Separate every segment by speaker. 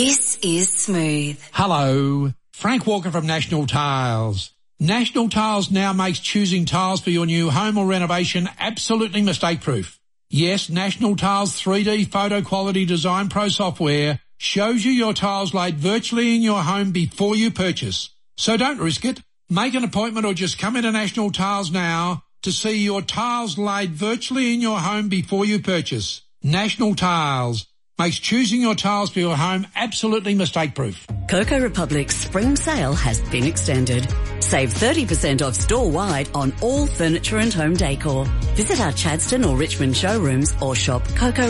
Speaker 1: This is Smooth.
Speaker 2: Hello, Frank Walker from National Tiles. National Tiles now makes choosing tiles for your new home or renovation absolutely mistake-proof. Yes, National Tiles 3D photo quality design pro software shows you your tiles laid virtually in your home before you purchase. So don't risk it. Make an appointment or just come into National Tiles now to see your tiles laid virtually in your home before you purchase. National Tiles makes choosing your tiles for your home absolutely mistake-proof.
Speaker 3: Coco Republic's spring sale has been extended. Save 30% off store-wide on all furniture and home decor. Visit our Chadstone or Richmond showrooms or shop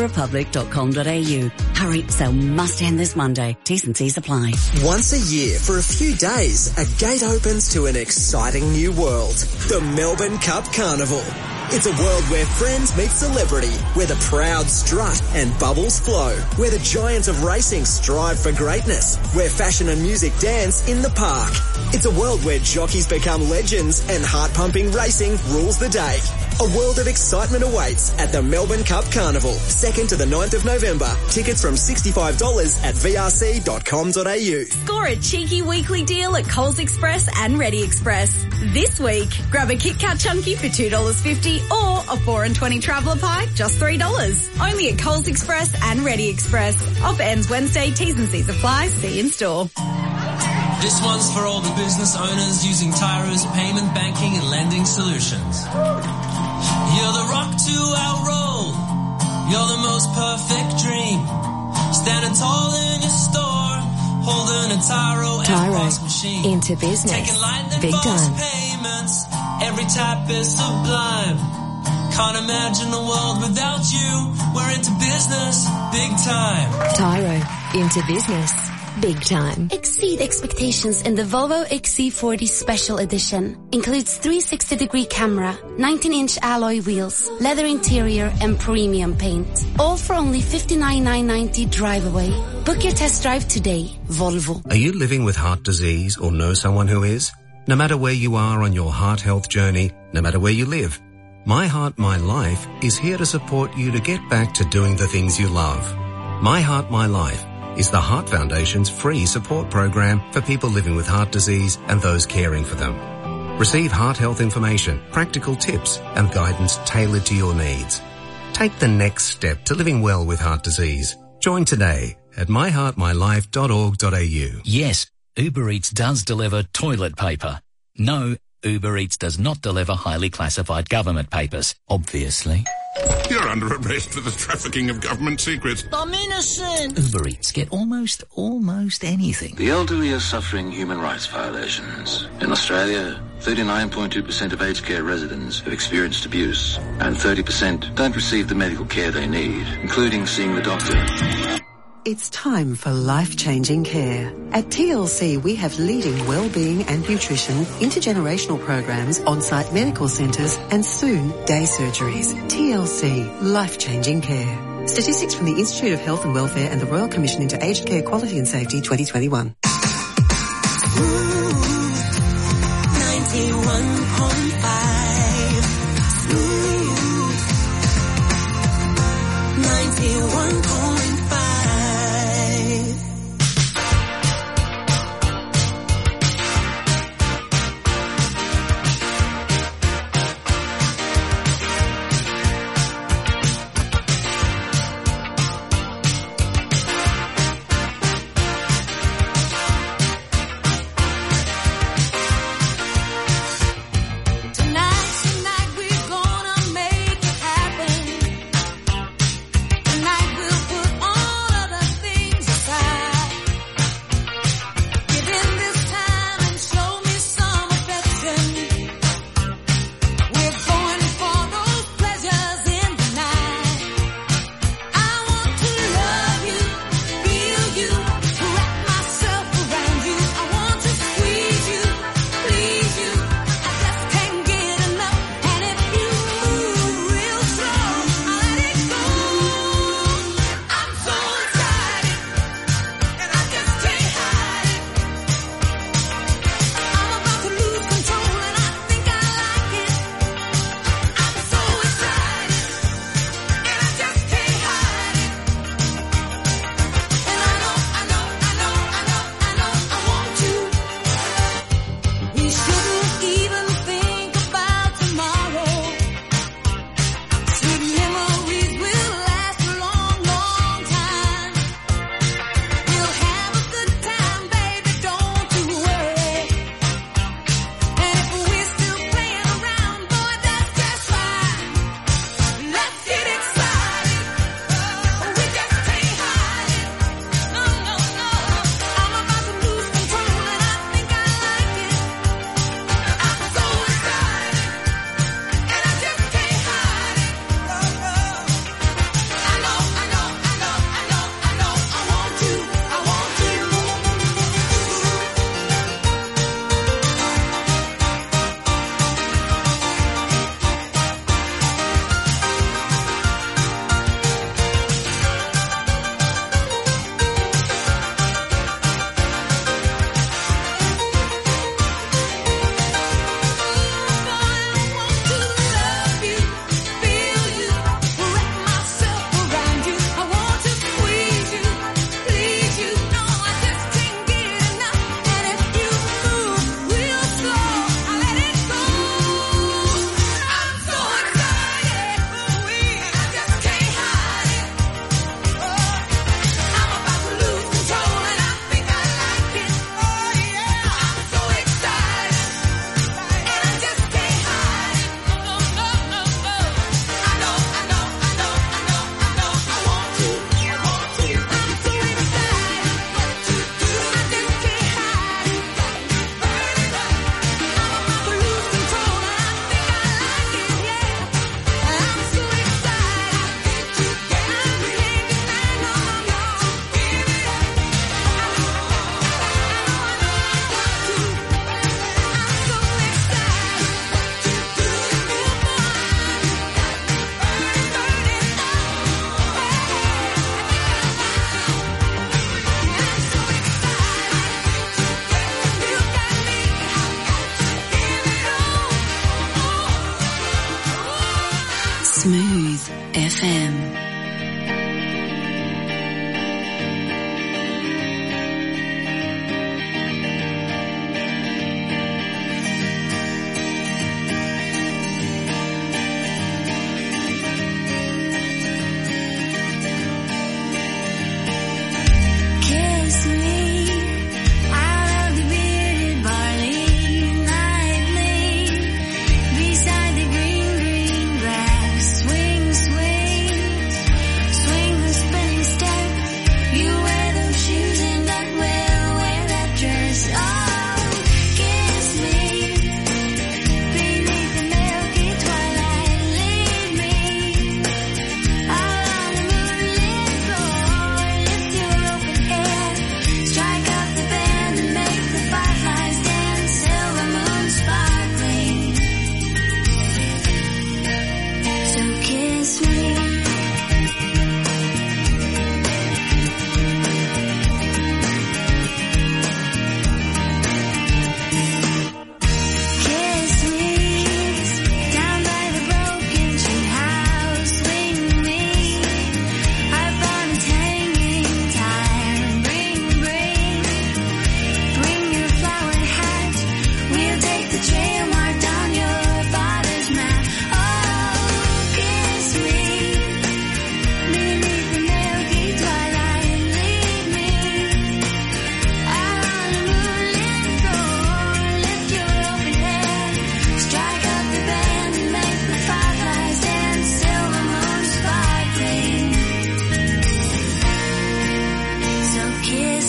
Speaker 3: cocorepublic.com.au. Hurry, sale must end this Monday. T's and C's apply.
Speaker 4: Once a year, for a few days, a gate opens to an exciting new world. The Melbourne Cup Carnival. It's a world where friends meet celebrity, where the proud strut and bubbles flow, where the giants of racing strive for greatness, where fashion and music dance in the park. It's a world where jockeys become legends and heart-pumping racing rules the day. A world of excitement awaits at the Melbourne Cup Carnival, 2nd to the 9th of November. Tickets from $65 at vrc.com.au.
Speaker 5: Score a cheeky weekly deal at Coles Express and Ready Express. This week, grab a Kit Kat Chunky for $2.50 or a 4 and 20 Traveller Pie, just $3. Only at Coles Express and Ready Express. Offer ends Wednesday. T's and C's apply. See you in store.
Speaker 6: This one's for all the business owners using Tyro's payment, banking and lending solutions. You're the rock to our roll. You're the most perfect dream. Standing tall in your store, holding a Tyro FX machine.
Speaker 7: Into business.
Speaker 6: Taking lightning
Speaker 7: Big time.
Speaker 6: payments. Every tap is sublime. Can't imagine a world without you. We're into business, big time.
Speaker 7: Tyro. Into business. Big time.
Speaker 8: Exceed expectations in the Volvo XC40 Special Edition. Includes 360-degree camera, 19-inch alloy wheels, leather interior and premium paint. All for only $59,990 drive away. Book your test drive today. Volvo.
Speaker 9: Are you living with heart disease or know someone who is? No matter where you are on your heart health journey, no matter where you live, My Heart, My Life is here to support you to get back to doing the things you love. My Heart, My Life is the Heart Foundation's free support program for people living with heart disease and those caring for them. Receive heart health information, practical tips and guidance tailored to your needs. Take the next step to living well with heart disease. Join today at myheartmylife.org.au.
Speaker 10: Yes, Uber Eats does deliver toilet paper. No, Uber Eats does not deliver highly classified government papers, obviously.
Speaker 11: You're under arrest for the trafficking of government secrets.
Speaker 12: I'm innocent.
Speaker 10: Uber Eats get almost anything.
Speaker 13: The elderly are suffering human rights violations. In Australia, 39.2% of aged care residents have experienced abuse, and 30% don't receive the medical care they need, including seeing the doctor.
Speaker 14: It's time for life-changing care. At TLC, we have leading well-being and nutrition, intergenerational programs, on-site medical centres and soon day surgeries. TLC, life-changing care. Statistics from the Institute of Health and Welfare and the Royal Commission into Aged Care Quality and Safety 2021.
Speaker 12: 91.5 91.5
Speaker 14: TLC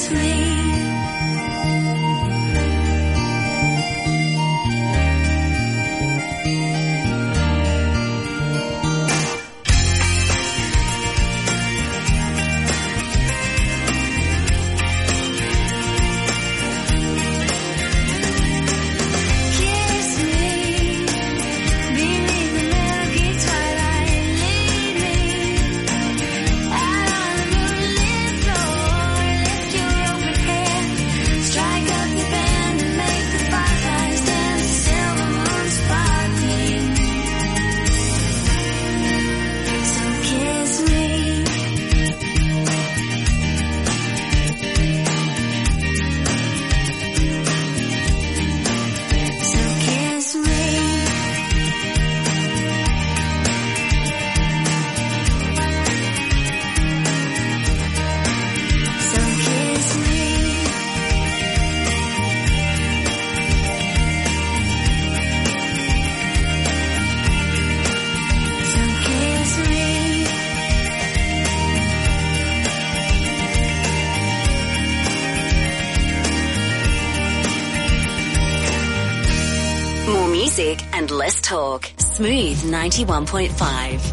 Speaker 3: And less talk. Smooth 91.5.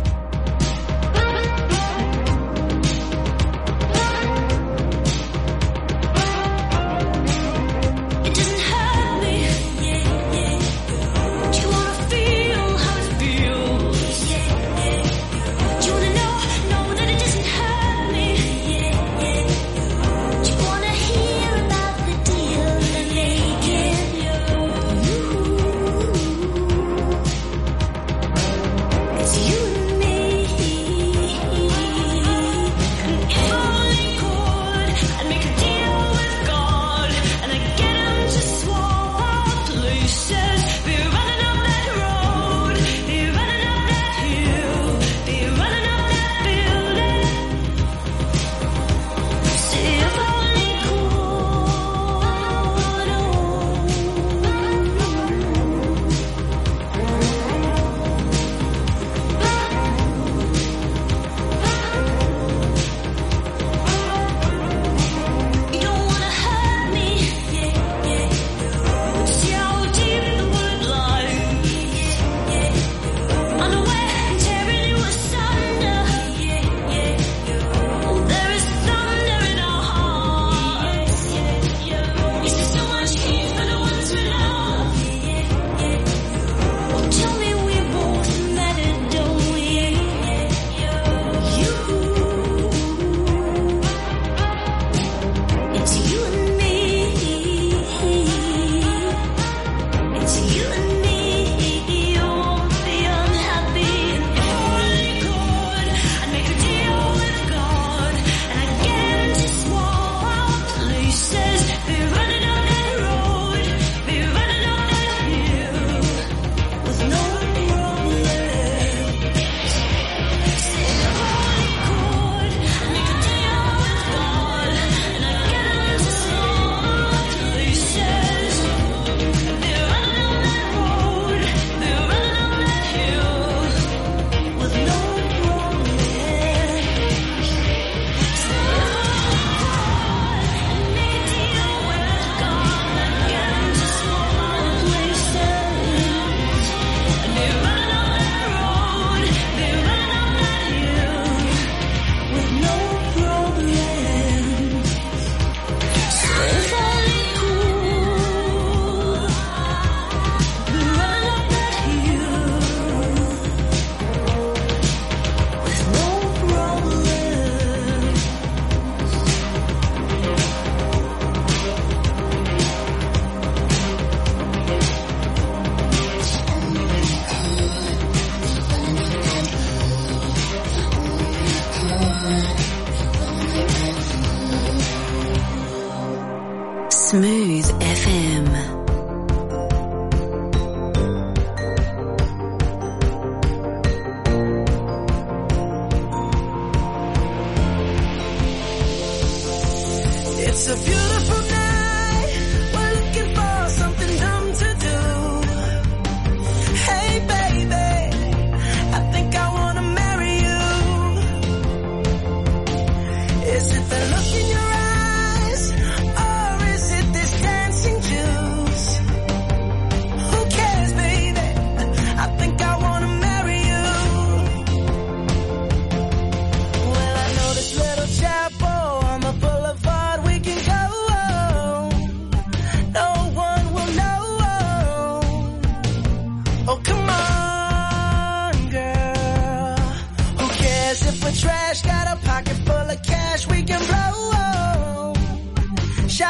Speaker 3: Smooth FM.
Speaker 12: It's a beautiful night. We're looking for something dumb to do. Hey baby, I think I wanna marry you. Is it the look in your eyes,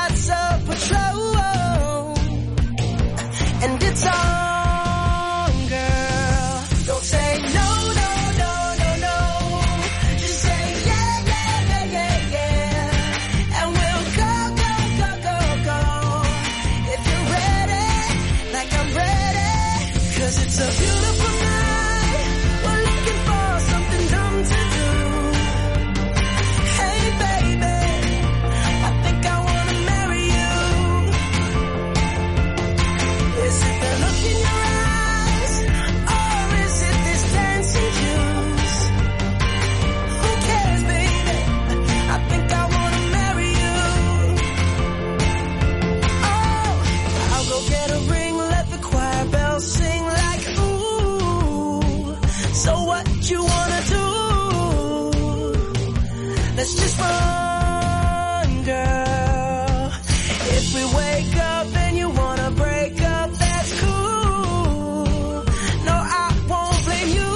Speaker 12: lots of patrol, and it's on, girl. Don't say no, no, no, no, no. Just say yeah, yeah, yeah, yeah, yeah. And we'll go, go, go, go, go. If you're ready, like I'm ready, 'cause it's a beautiful night. We're looking for something dumb to do. Hey baby, I think I wanna marry you. Is it the look in your eyes, or is it this dancing juice? Who cares, baby? I think I wanna marry you. Oh, I'll go get a ring, let the choir bells sing like ooh. So what you wanna do? Let's just run, girl. If we wake up and you wanna break up, that's cool. No, I won't blame you.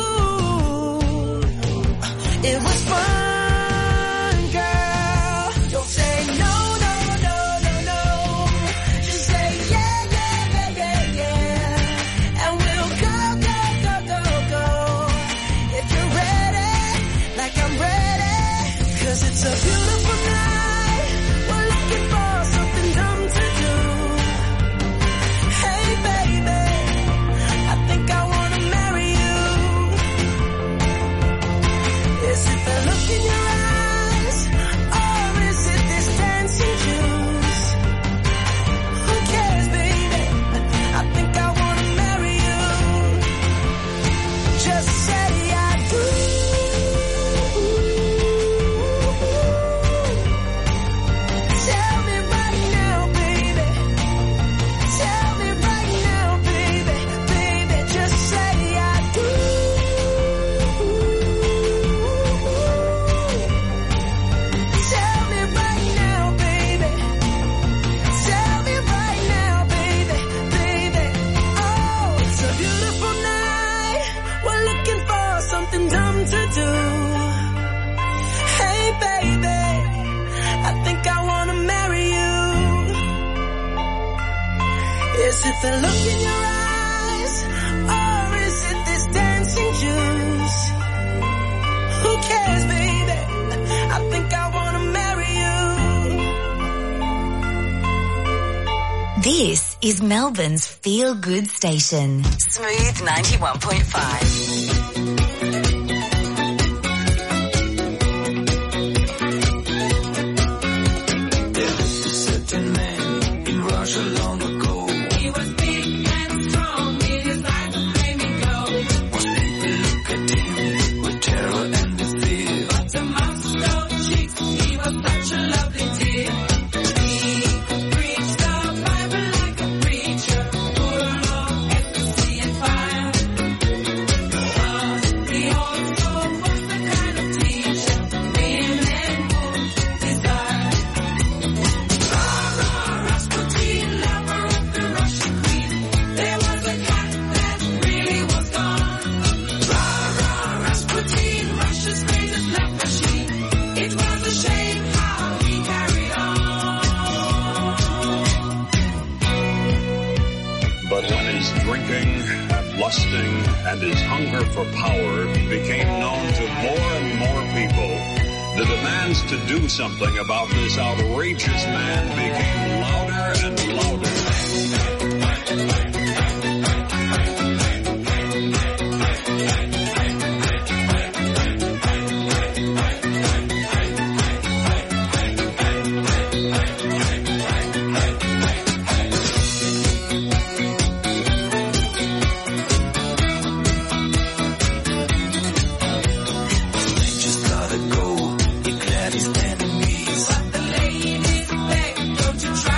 Speaker 12: It was fun, girl. Don't say no, no, no, no, no. Just say yeah, yeah, yeah, yeah, yeah. And we'll go, go, go, go, go. If you're ready, like I'm ready, 'cause it's a beautiful night. We're looking for something dumb to do. Hey baby, I think I wanna marry you. Is it the look in your eyes, or is it this dancing juice? Who cares, baby? I think I wanna marry you. Just say I do. Tell me right now, baby. Tell me right now, baby. Baby, just say I do. Tell me right now, baby. Tell me right now, baby. Baby, oh, it's a beautiful night. We're looking for something dumb to do. Hey baby, I think I wanna marry you. Is it the look in your eyes, or is it this dancing juice? Who cares, baby? I think I wanna marry you.
Speaker 1: This is Melbourne's Feel Good station. Smooth 91.5.
Speaker 6: Certain man in Russia long ago. He was big and strong, in his eyes a flaming glow. Most people look at him with terror and fear. But to Moscow chicks, he was such a lovely dear. He preached the Bible like a preacher, full of ecstasy and fire. But he also was the kind of teacher women would desire. Rasputin, lover of the Russian queen. There was a cat that really was gone. Rasputin, Russia's greatest love machine. It was a shame how he carried on.
Speaker 11: But when his drinking, lusting, and his hunger for power became known to more and more people, the demands to do something about this outrageous man became louder and louder.
Speaker 6: Just gotta go, declared his enemies. But the ladies begged, don't you try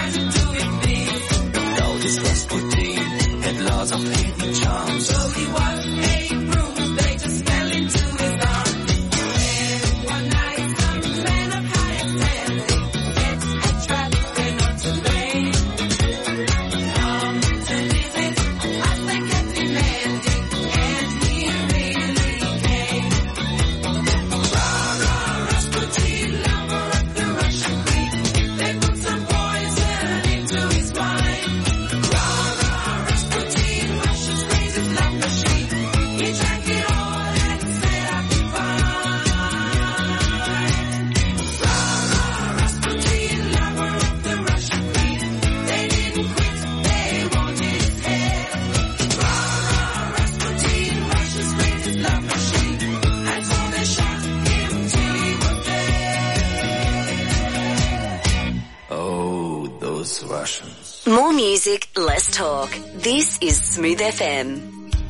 Speaker 15: was Russians.
Speaker 1: More music, less talk. This is Smooth FM.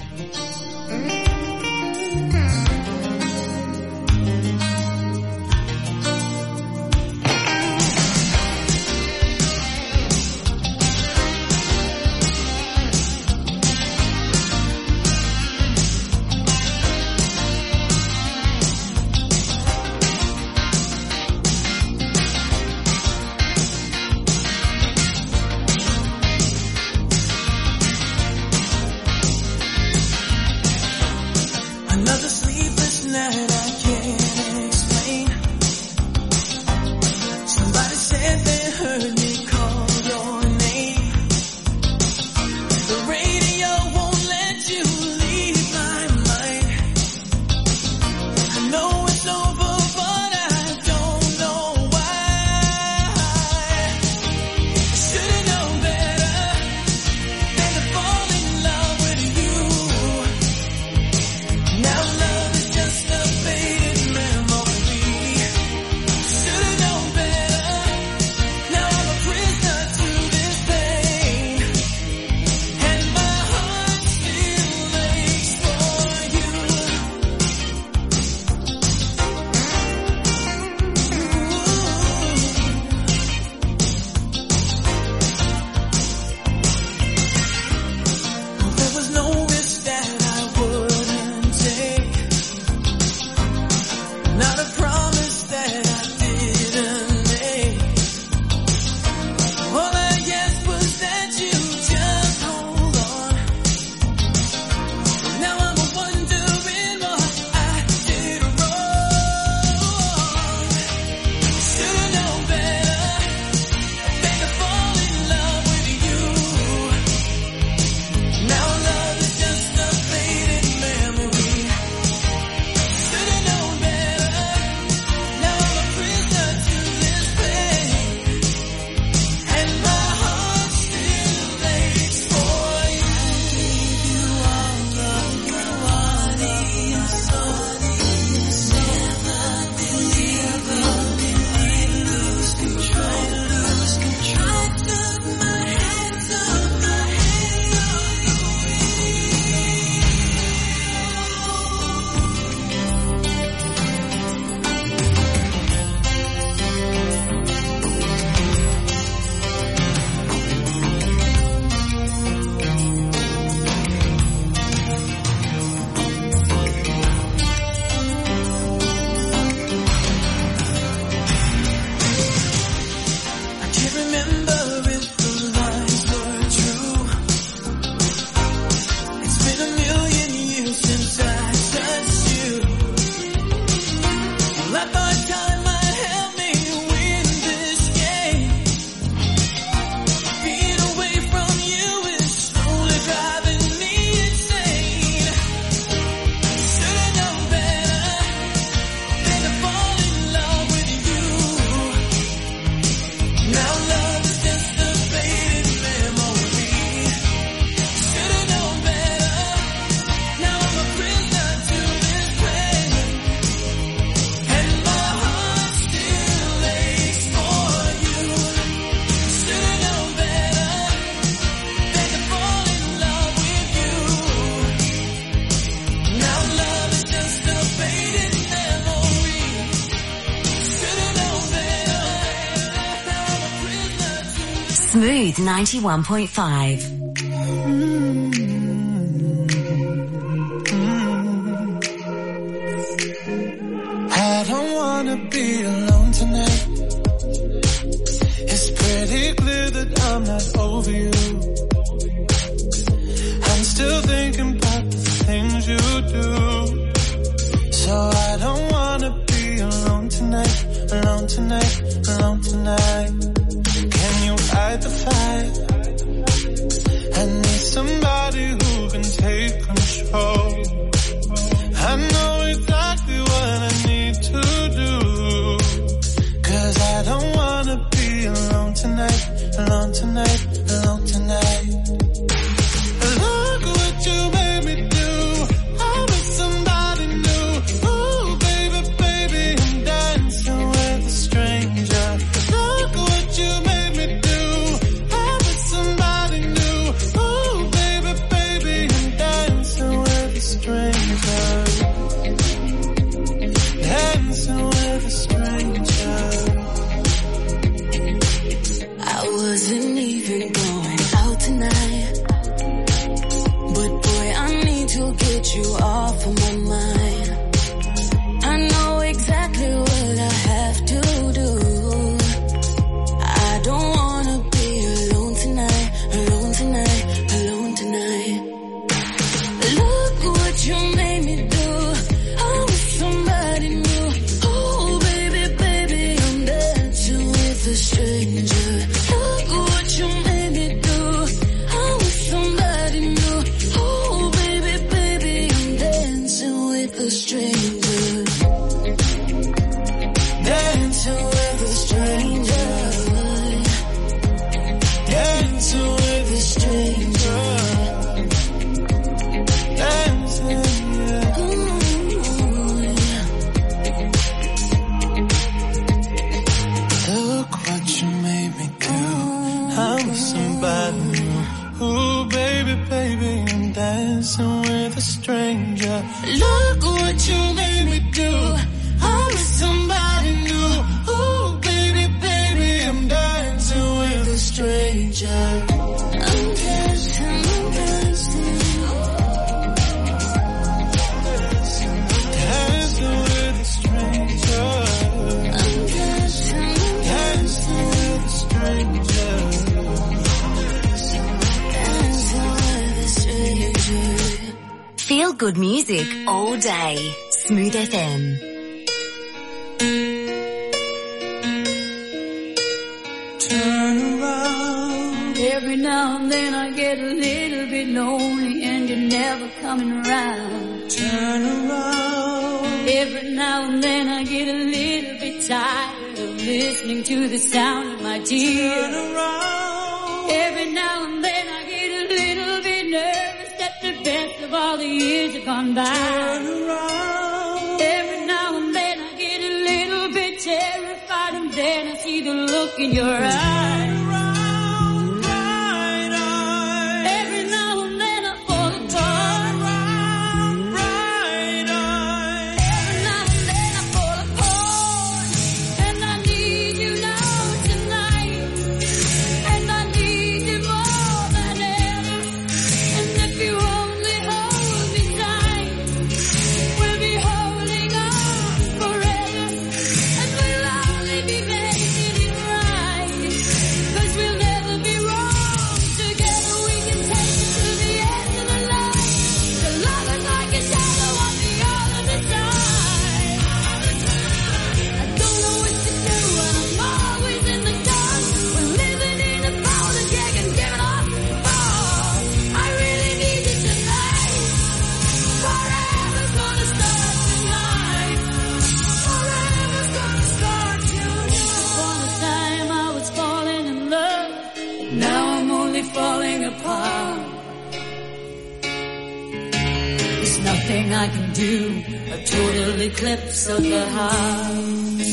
Speaker 1: Smooth 91.5.
Speaker 16: I don't wanna be alone tonight. It's pretty clear that I'm not over you. I'm still thinking about the things you do. So I don't wanna be alone tonight, alone tonight, alone tonight. Can you fight the fight? I need somebody who can take control. I know exactly what I need to do. 'Cause I don't wanna be alone tonight, alone tonight, alone tonight. Look what you made me do. I'm with somebody new. Ooh, baby, baby, I'm dancing with a stranger. Look what you made me do.
Speaker 15: wasn't even going out tonight, but boy, I need to get you off of my mind. I know exactly what I have to do. I don't wanna be alone tonight, alone tonight, alone tonight. Look what you made me do. I'm with somebody new. Oh baby, baby, I'm dancing with a stranger. Look what you made me do. I'm with somebody new. Oh baby, baby, I'm dancing with a stranger. Dancing with a stranger. Dancing with a stranger. Dancing, yeah. Look what you made me do. I'm with somebody new. Ooh, baby, baby, I'm dancing with a stranger. Look what you made me do. I'm with somebody new. Ooh, baby, baby, I'm dancing with a stranger. I'm dancing, I'm dancing. Dancing with a stranger. I'm dancing, dancing with a stranger. Dancing with a stranger.
Speaker 1: Feel good music all day. Smooth FM.
Speaker 15: Turn around. Every now and then I get a little bit lonely and you're never coming around. Turn around. Every now and then I get a little bit tired of listening to the sound of my tears. Turn around. Every now and then I get a little bit nervous that the best of all the years have gone by. Turn around. Every now and then I get a little bit terrified and then I see the look in your eyes. Every now and then I fall apart. Every now and then I fall apart. And I need you now tonight. And I need you more than ever. And if you only hold me tight, we'll be holding on forever. And we'll only be making it right. 'Cause we'll never be wrong. Together we can take it to the end of the line. The love is like a shadow on the other side. I don't know what to do and I'm always in the dark. We're living in a powder keg and giving up. Oh, I really need you tonight. Forever's gonna start tonight. Forever's gonna start tonight. Upon a time I was falling in love. Now I'm only falling apart. There's nothing I can do. A total eclipse of the heart.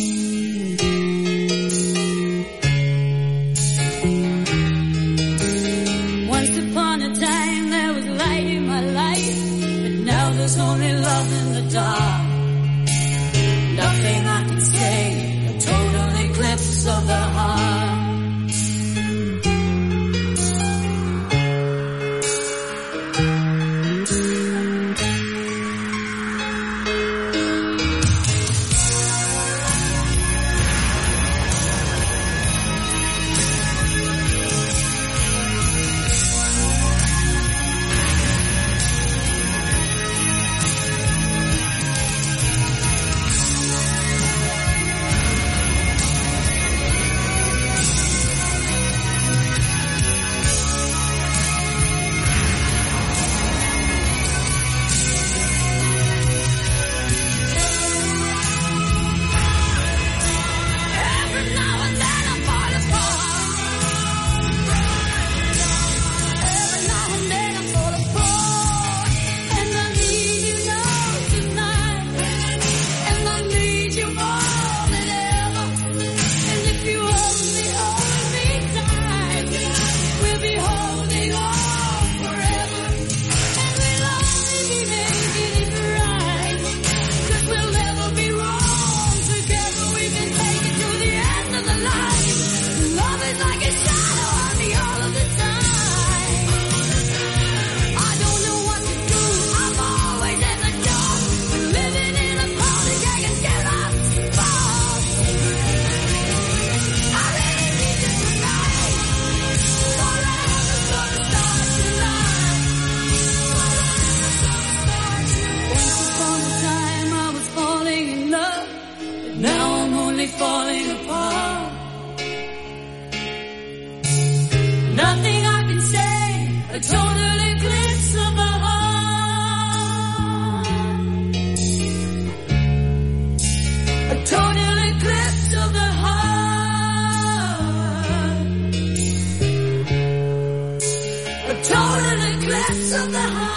Speaker 15: Once upon a time there was light in my life, but now there's only love in the dark. Nothing I can say. A total eclipse of the heart. Nothing I can say, a total eclipse of the heart. A total eclipse of the heart. A total eclipse of the heart.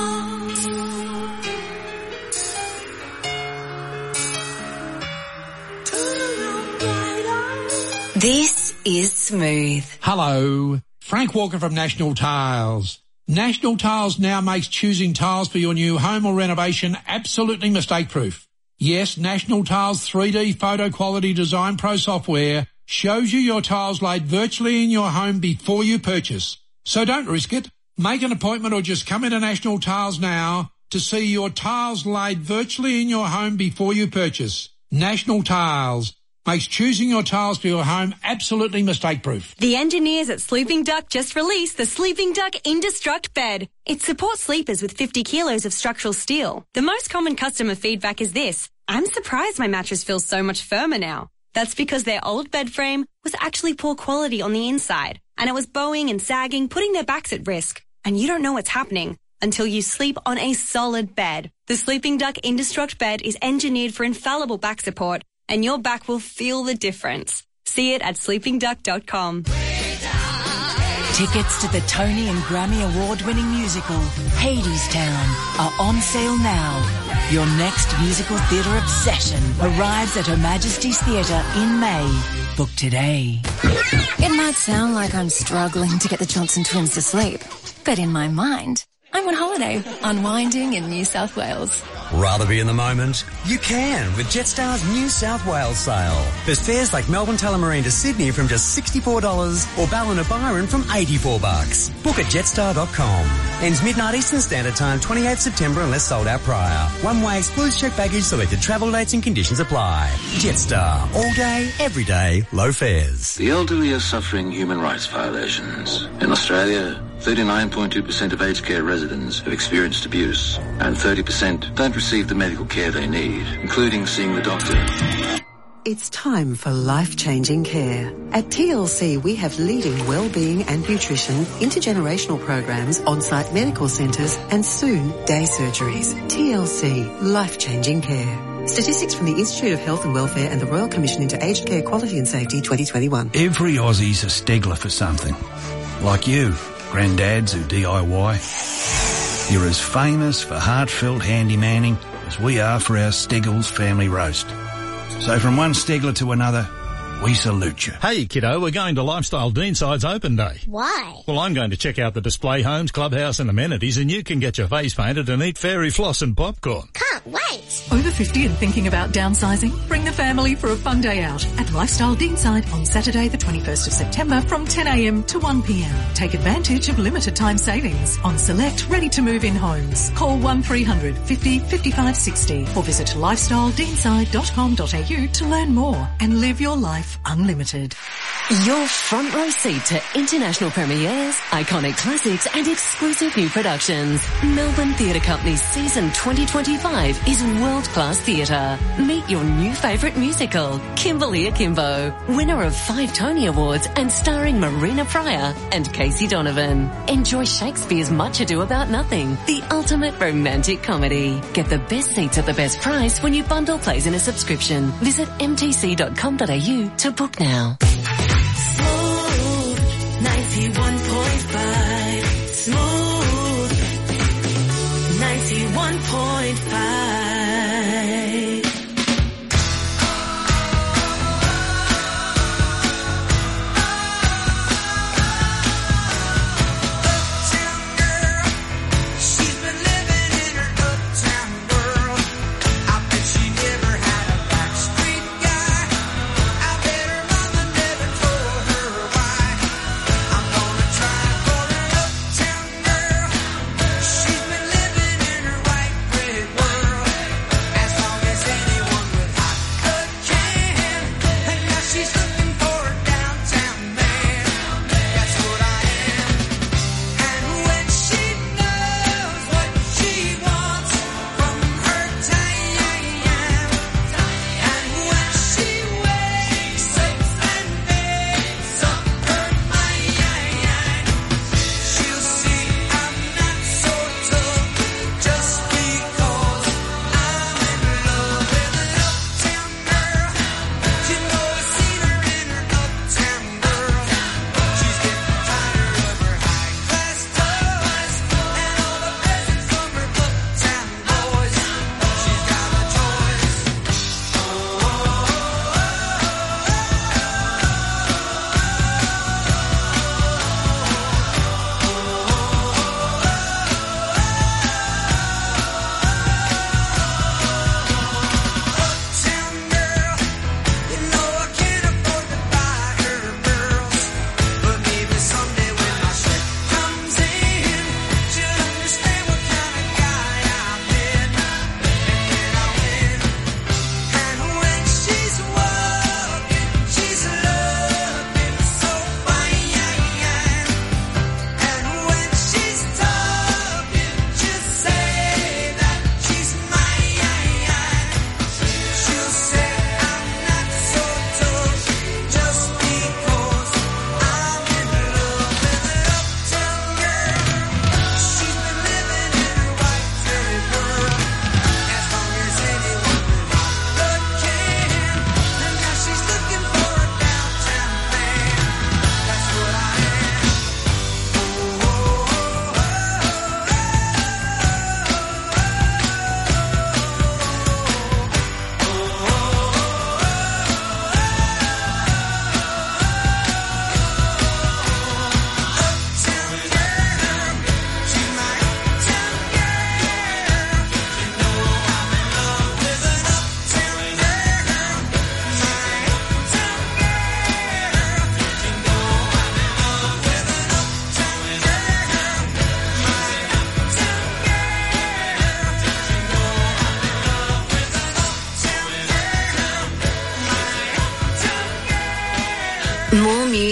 Speaker 1: This is Smooth.
Speaker 2: Hello, Frank Walker from National Tiles. National Tiles now makes choosing tiles for your new home or renovation absolutely mistake-proof. Yes, National Tiles 3D Photo Quality Design Pro software shows you your tiles laid virtually in your home before you purchase. So don't risk it. Make an appointment or just come into National Tiles now to see your tiles laid virtually in your home before you purchase. National Tiles makes choosing your tiles for your home absolutely mistake-proof.
Speaker 5: The engineers at Sleeping Duck just released the Sleeping Duck Indestruct bed. It supports sleepers with 50 kilos of structural steel. The most common customer feedback is this: I'm surprised my mattress feels so much firmer now. That's because their old bed frame was actually poor quality on the inside, and it was bowing and sagging, putting their backs at risk. And you don't know what's happening until you sleep on a solid bed. The Sleeping Duck Indestruct bed is engineered for infallible back support, and your back will feel the difference. See it at sleepingduck.com.
Speaker 17: Tickets to the Tony and Grammy Award-winning musical, Hadestown, are on sale now. Your next musical theatre obsession arrives at Her Majesty's Theatre in May. Book today.
Speaker 7: It might sound like I'm struggling to get the Johnson twins to sleep, but in my mind, I'm on holiday, unwinding in New South Wales.
Speaker 18: Rather be in the moment? You can with Jetstar's New South Wales sale. There's fares like Melbourne Tullamarine to Sydney from just $64 or Ballina Byron from $84. Book at jetstar.com. Ends midnight Eastern Standard Time, 28th September unless sold out prior. One-way excludes check baggage, selected travel dates and conditions apply. Jetstar. All day, every day, low fares.
Speaker 13: The elderly are suffering human rights violations. In Australia, 39.2% of aged care residents have experienced abuse, and 30% don't receive the medical care they need, including seeing the doctor.
Speaker 14: It's time for life-changing care. At TLC, we have leading well-being and nutrition, intergenerational programs, on-site medical centres, and soon, day surgeries. TLC, life-changing care. Statistics from the Institute of Health and Welfare and the Royal Commission into Aged Care Quality and Safety 2021.
Speaker 19: Every Aussie's a Stegler for something. Like you, granddads who DIY. You're as famous for heartfelt handymanning as we are for our Steggles family roast. So from one Stegler to another, we salute you.
Speaker 20: Hey, kiddo, we're going to Lifestyle Deanside's open day.
Speaker 21: Why?
Speaker 20: Well, I'm going to check out the display homes, clubhouse and amenities, and you can get your face painted and eat fairy floss and popcorn.
Speaker 21: Can't wait.
Speaker 22: Over 50 and thinking about downsizing? Bring the family for a fun day out at Lifestyle Deanside on Saturday the 21st of September from 10 a.m. to 1 p.m. Take advantage of limited time savings on select ready-to-move-in homes. Call 1300 50 55 60 or visit lifestyledeanside.com.au to learn more and live your life unlimited.
Speaker 3: Your front row seat to international premieres, iconic classics and exclusive new productions. Melbourne Theatre Company's season 2025 is world-class theatre. Meet your new favourite musical, Kimberly Akimbo, winner of 5 Tony Awards and starring Marina Pryor and Casey Donovan. Enjoy Shakespeare's Much Ado About Nothing, the ultimate romantic comedy. Get the best seats at the best price when you bundle plays in a subscription. Visit mtc.com.au to book now.
Speaker 15: 91.5 Smooth 91.5
Speaker 12: Gonna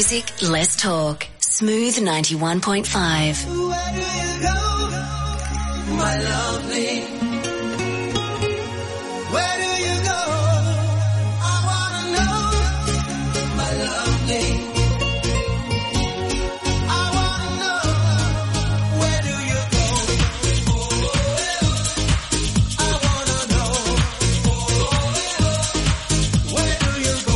Speaker 1: music, less talk. Smooth 91.5.
Speaker 12: Where do you go, my lovely? Where do you go? I wanna know, my lovely. I wanna know, where do you go? I wanna know, where do you go?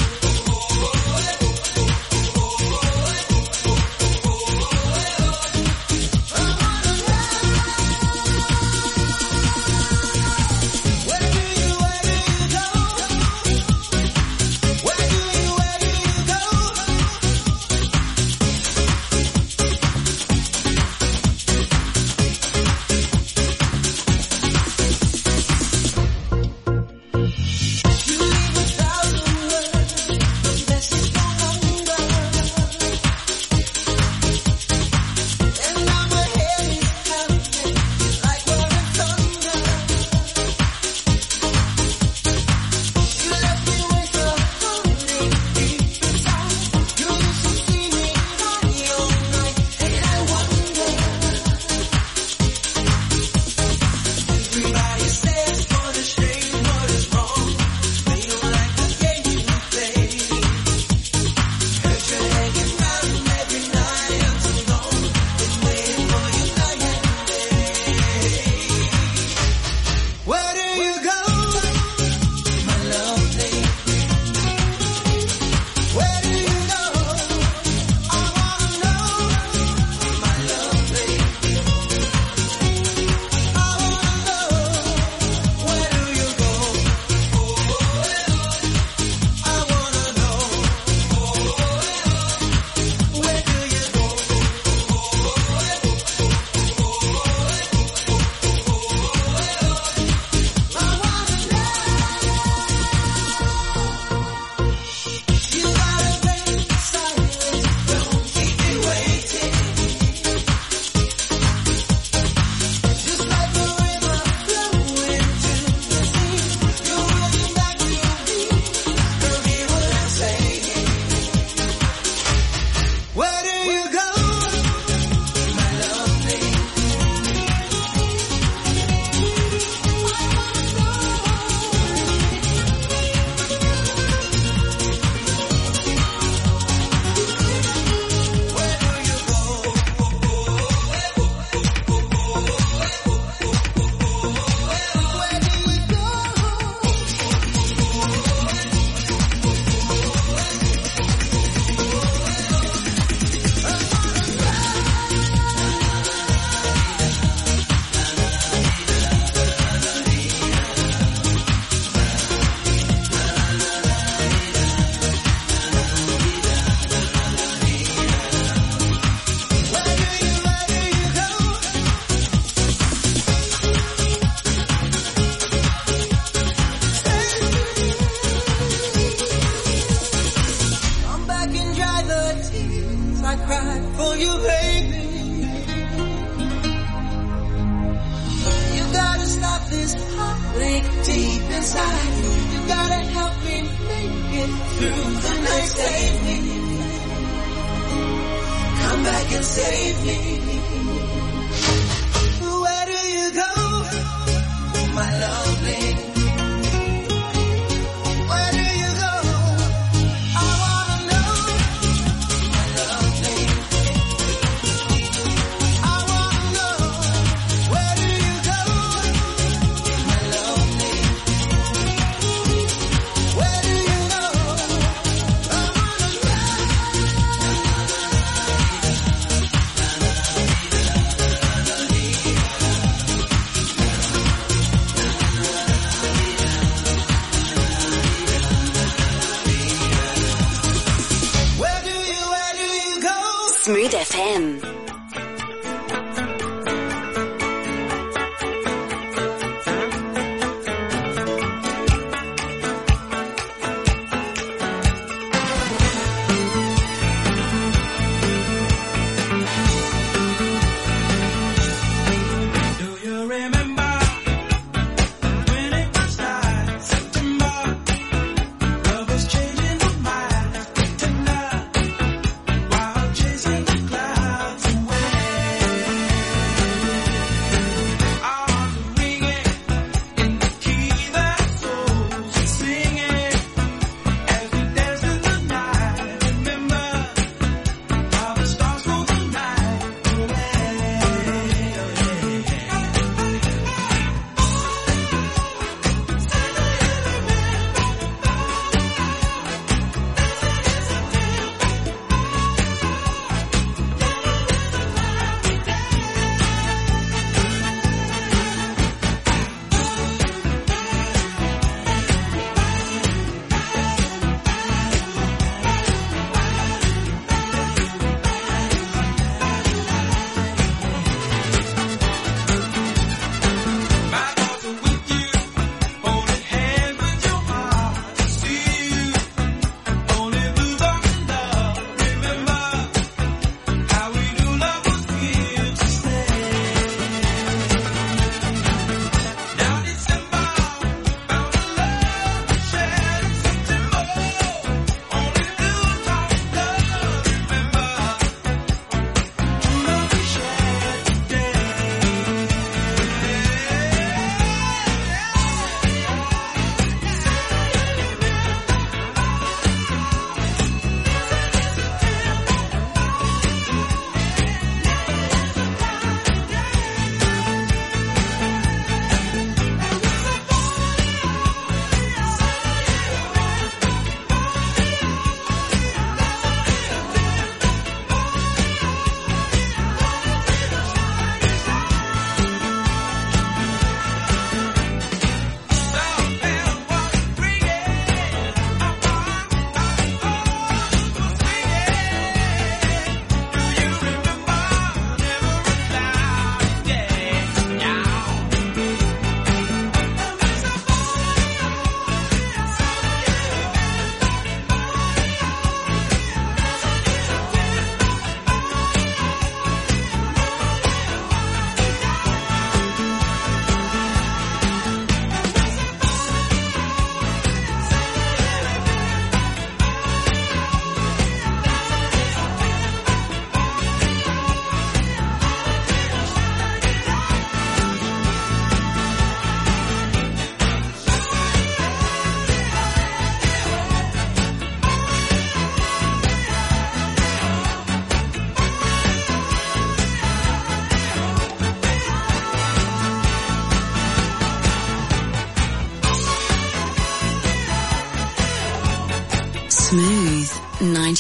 Speaker 1: Smooth FM.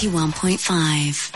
Speaker 1: 91.5.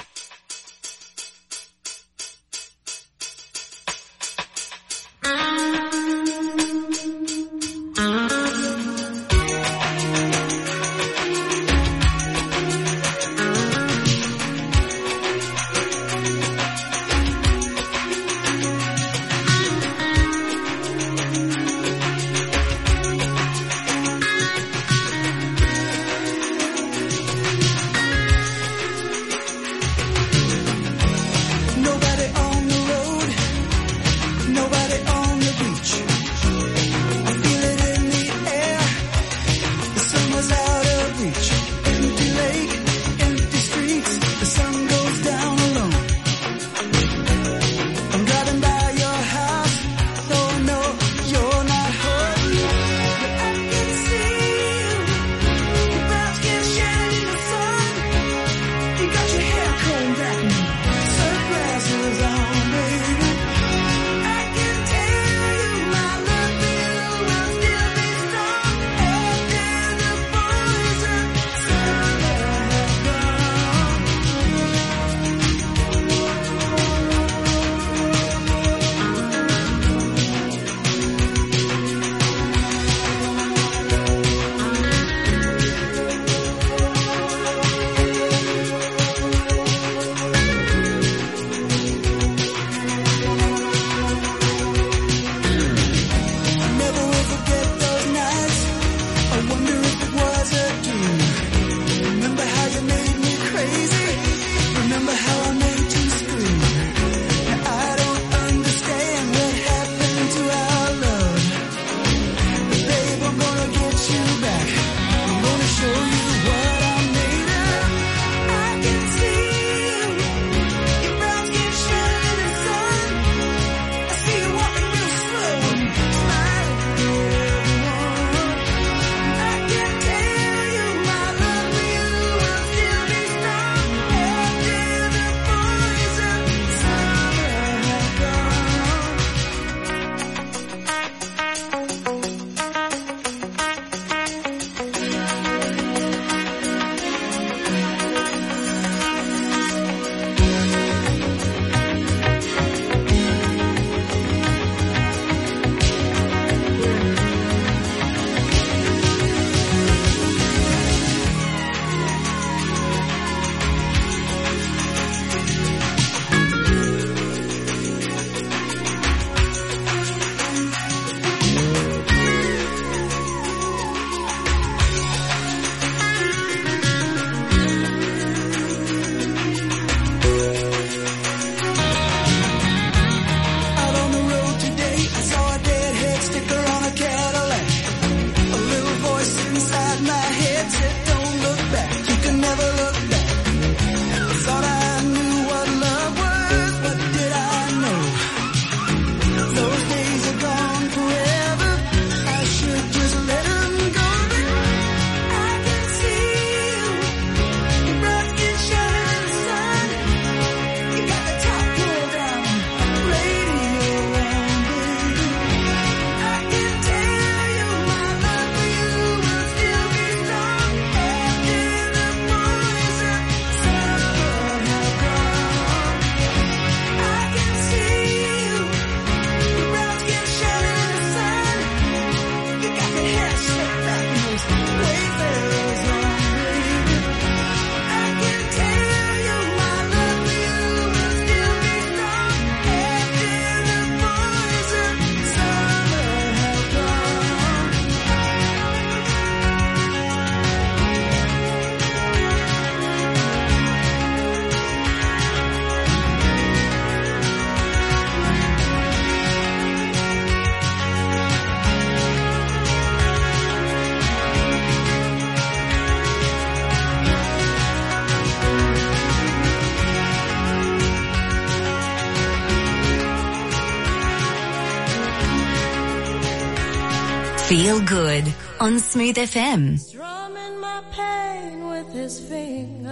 Speaker 1: Feel good on Smooth FM.
Speaker 15: Strumming my pain with his fingers,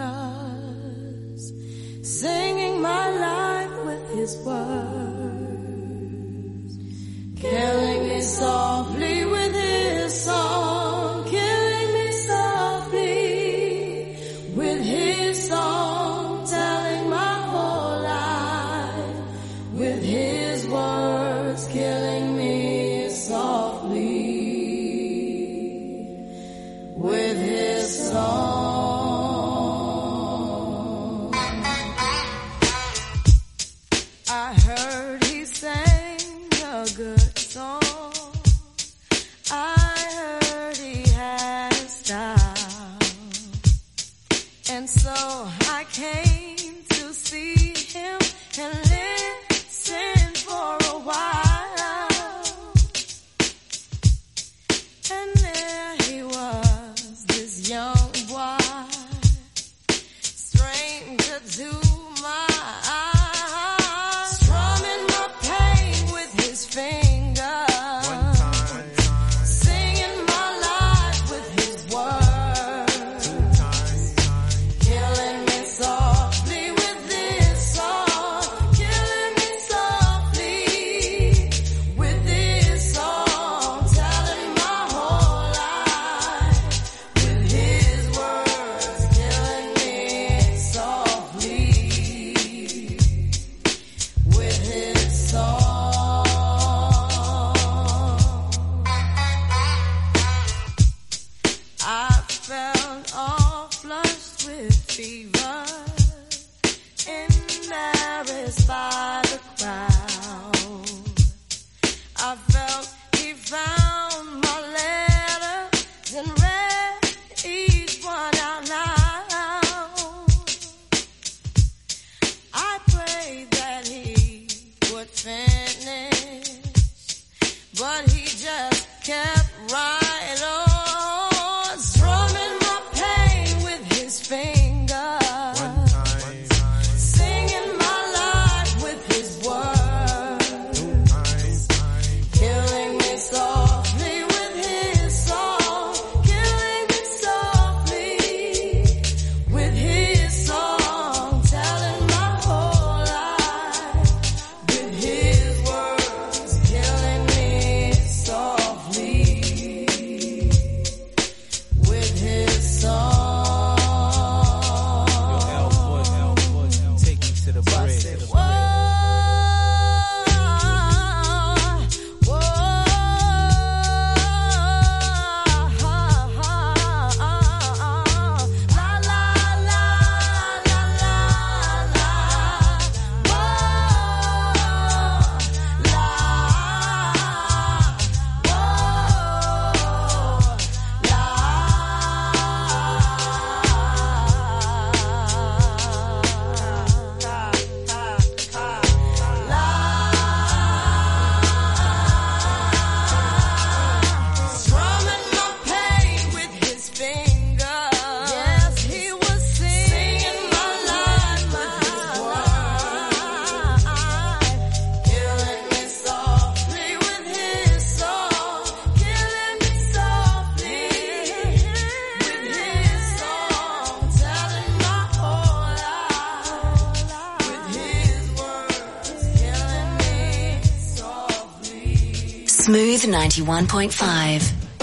Speaker 15: singing my life with his words, killing me softly with his song, killing me softly with his song.
Speaker 12: song. I heard he had a style, and so I came to see him and listen for a while. And there he was, this young boy, stranger to my eyes, strumming my pain with his fingers, singing my life with his words, killing me softly with this song, killing me softly with this song, telling my whole life with his words, killing me softly with his song. I felt all flushed with fever, embarrassed by the crowd. I felt he found my letters and read each one out loud. I prayed that he would finish, but he just kept right on, strumming my pain with his fingers, singing my life with his words, killing me softly with his song, killing me softly with his song, telling my whole life with his words, killing me softly with his song.
Speaker 16: Take me to the bridge.
Speaker 12: Strumming my pain with his fingers. Yes, he was singing my life with his words, killing me softly with his song, killing me softly with his song, telling my whole life with his words, killing me softly.
Speaker 1: Smooth 91.5.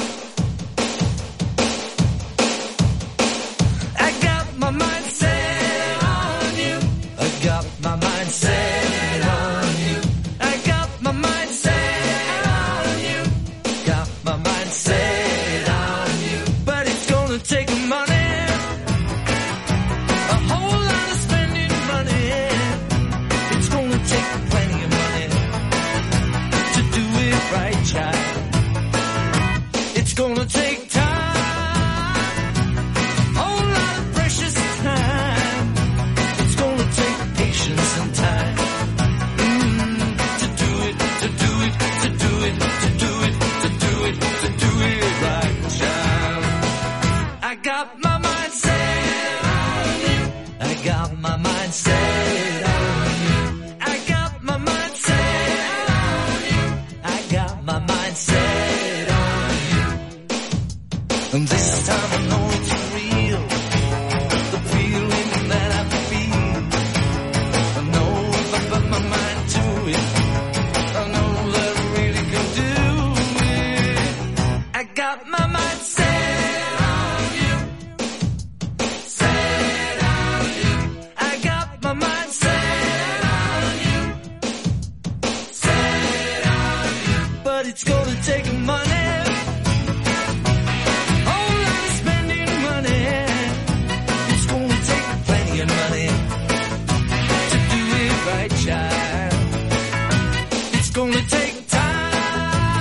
Speaker 16: I got my mind set on you. I got my mind set on you. I got my mind set on you. Got my mind set on you. But it's gonna take money, a whole lot of spending money. It's gonna take plenty of money to do it right, child. It's gonna take time, whole lot of precious time. It's gonna take patience and time to do it, to do it, to do it, to do it, to do it, to do it right, child. I got my mind set on you. I got my mind set on you. I got my mind set on you. I got my mind set on you. And this time I know it's real, the feeling that I feel. I know if I put my mind to it, I know that I really can do it. I got my mind set on you, set on you. I got my mind set on you, set on you. But it's gonna take money, whole lot of spending money. It's gonna take plenty of money to do it right, child. It's gonna take time,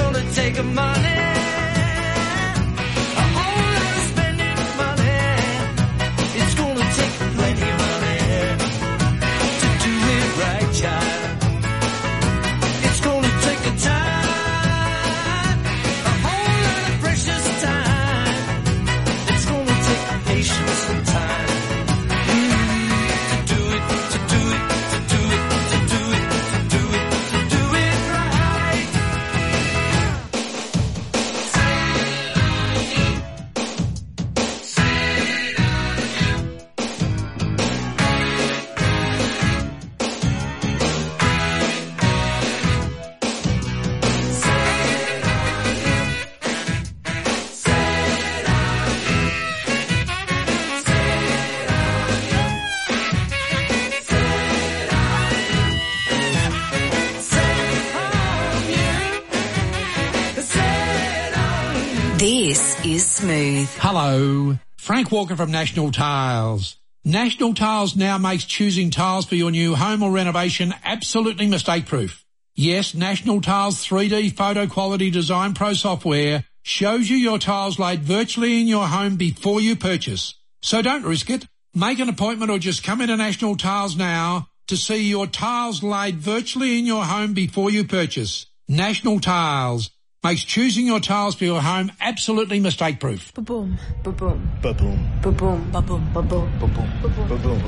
Speaker 12: gonna take a money. A whole lot of spending money. It's gonna take plenty of money to do it right, child. It's gonna take a time, a whole lot of precious time. It's gonna take patience and time.
Speaker 1: This is Smooth.
Speaker 2: Hello, Frank Walker from National Tiles. National Tiles now makes choosing tiles for your new home or renovation absolutely mistake-proof. Yes, National Tiles 3D Photo Quality Design Pro software shows you your tiles laid virtually in your home before you purchase. So don't risk it. Make an appointment or just come into National Tiles now to see your tiles laid virtually in your home before you purchase. National Tiles makes choosing your tiles for your home absolutely mistake-proof.
Speaker 4: Ba-boom, ba-boom,
Speaker 19: Ba-boom.
Speaker 4: ba-boom, ba-boom, ba-boom,
Speaker 19: Ba-boom. Ba-boom.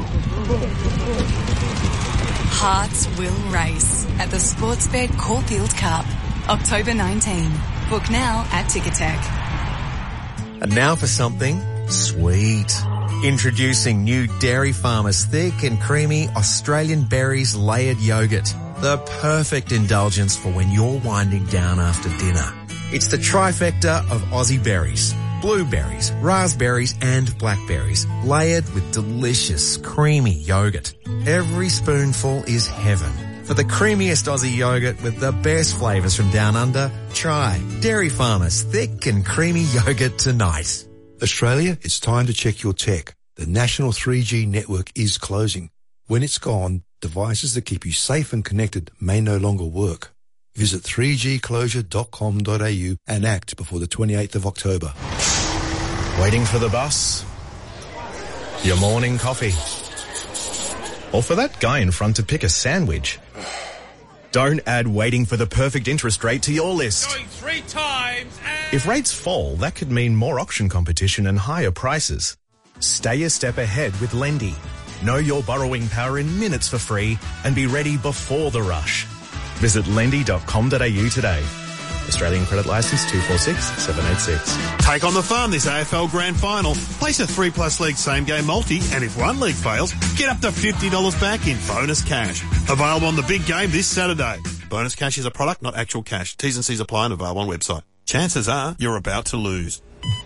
Speaker 4: Hearts will race at the Sportsbet Caulfield Cup, October 19. Book now at Ticketek.
Speaker 21: And now for something sweet. Introducing new Dairy Farmers thick and creamy Australian berries layered yogurt. The perfect indulgence for when you're winding down after dinner. It's the trifecta of Aussie berries. Blueberries, raspberries and blackberries, layered with delicious, creamy yogurt. Every spoonful is heaven. For the creamiest Aussie yogurt with the best flavours from down under, try Dairy Farmers thick and creamy yogurt tonight.
Speaker 23: Australia, it's time to check your tech. The national 3G network is closing. When it's gone, devices that keep you safe and connected may no longer work. Visit 3gclosure.com.au and act before the 28th of October.
Speaker 24: Waiting for the bus? Your morning coffee? Or for that guy in front to pick a sandwich? Don't add waiting for the perfect interest rate to your list.
Speaker 25: Going 3 times and...
Speaker 24: If rates fall, that could mean more auction competition and higher prices. Stay a step ahead with Lendy. Know your borrowing power in minutes for free and be ready before the rush. Visit lendy.com.au today. Australian Credit Licence 246786.
Speaker 26: Take on the fun this AFL Grand Final. Place a 3+ league same game multi, and if one league fails, get up to $50 back in bonus cash. Available on the big game this Saturday. Bonus cash is a product, not actual cash. T's and C's apply and available on website. Chances are you're about to lose.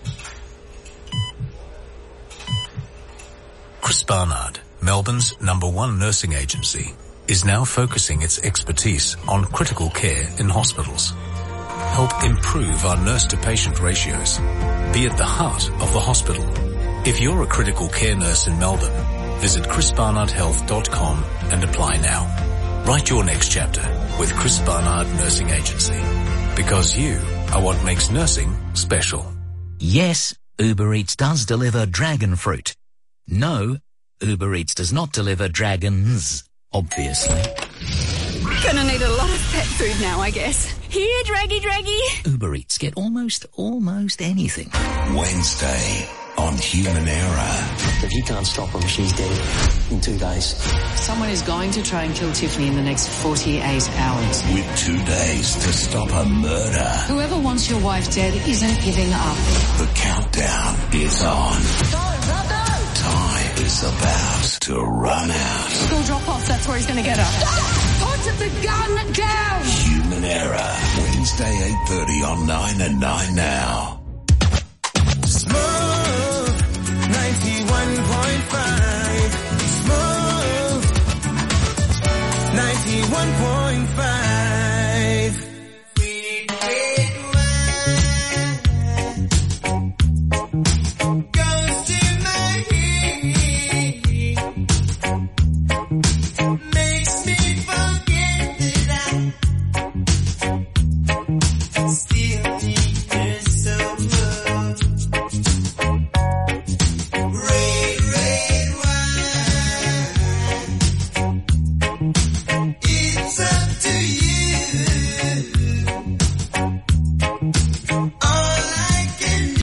Speaker 27: Chris Barnard, Melbourne's #1 nursing agency, is now focusing its expertise on critical care in hospitals. Help improve our nurse-to-patient ratios. Be at the heart of the hospital. If you're a critical care nurse in Melbourne, visit chrisbarnardhealth.com and apply now. Write your next chapter with Chris Barnard Nursing Agency. Because you are what makes nursing special.
Speaker 10: Yes, Uber Eats does deliver dragon fruit. No, Uber Eats does not deliver dragons, obviously.
Speaker 5: Gonna need a lot of pet food now, I guess. Here, Draggy.
Speaker 10: Uber Eats get almost anything.
Speaker 28: Wednesday on Human Error.
Speaker 29: If you can't stop them, she's dead in 2 days.
Speaker 30: Someone is going to try and kill Tiffany in the next 48 hours.
Speaker 28: With 2 days to stop a murder.
Speaker 30: Whoever wants your wife dead isn't giving up.
Speaker 28: The countdown is on. Time is about to run out.
Speaker 30: School drop-off, that's where he's going to get her.
Speaker 15: Put the gun down!
Speaker 28: Human Error. Wednesday 8:30 on 9 and 9 Now.